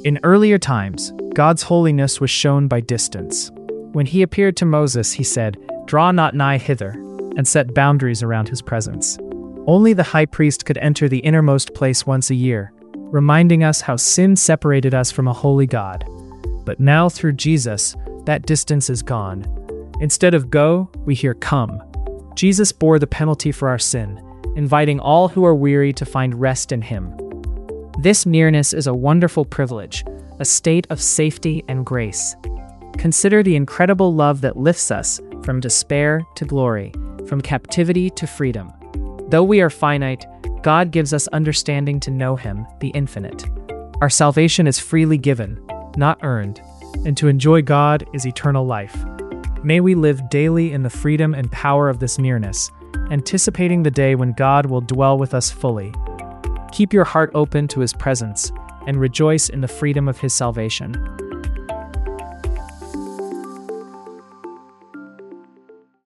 In earlier times, God's holiness was shown by distance. When he appeared to Moses, he said, "Draw not nigh hither," and set boundaries around his presence. Only the high priest could enter the innermost place once a year, reminding us how sin separated us from a holy God. But now through Jesus, that distance is gone. Instead of go, we hear come. Jesus bore the penalty for our sin, inviting all who are weary to find rest in him. This nearness is a wonderful privilege, a state of safety and grace. Consider the incredible love that lifts us from despair to glory, from captivity to freedom. Though we are finite, God gives us understanding to know him, the infinite. Our salvation is freely given, not earned, and to enjoy God is eternal life. May we live daily in the freedom and power of this nearness, anticipating the day when God will dwell with us fully. Keep your heart open to his presence and rejoice in the freedom of his salvation.